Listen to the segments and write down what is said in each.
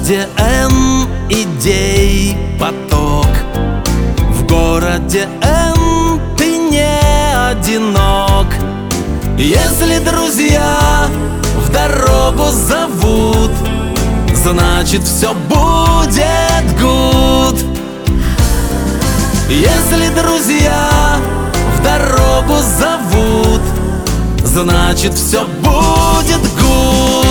городе N идей поток. В городе N ты не одинок. Если друзья в дорогу зовут, значит все будет good. Если друзья в дорогу зовут, значит все будет good.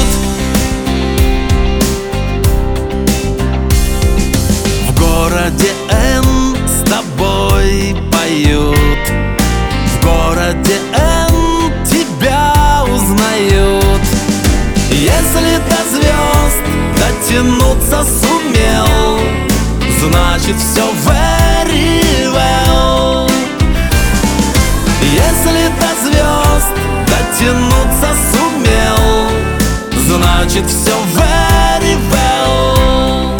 В городе N с тобой поют, в городе N тебя узнают. Если до звезд дотянуться сумел, значит все very well. Если до звезд дотянуться сумел, значит все very well.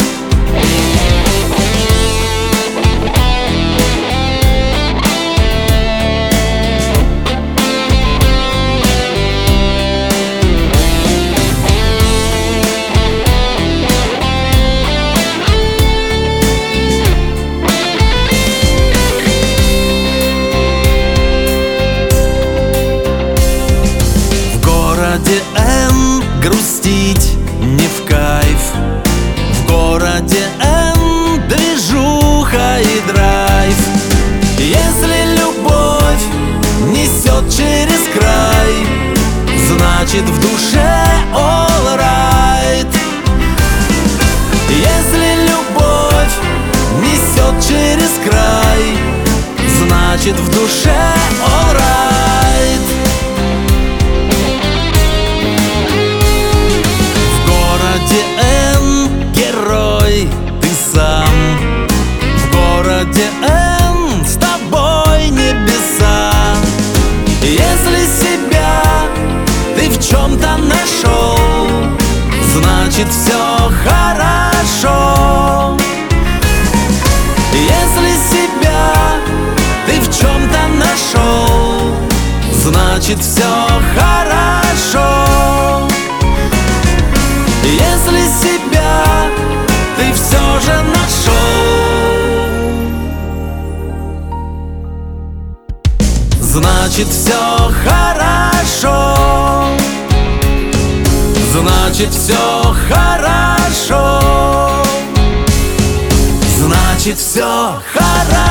В городе N грустить не в кайф. В городе N движуха и драйв. Если любовь несет через край, значит в душе all right. Если любовь несет через край, значит в душе all right. В городе N герой ты сам. В городе N с тобой небеса. Если себя ты в чем-то нашел, значит все хорошо. Если себя ты в чем-то нашел, значит все хорошо. Если себя ты все же нашел, значит все хорошо. Значит все хорошо. Значит все хорошо.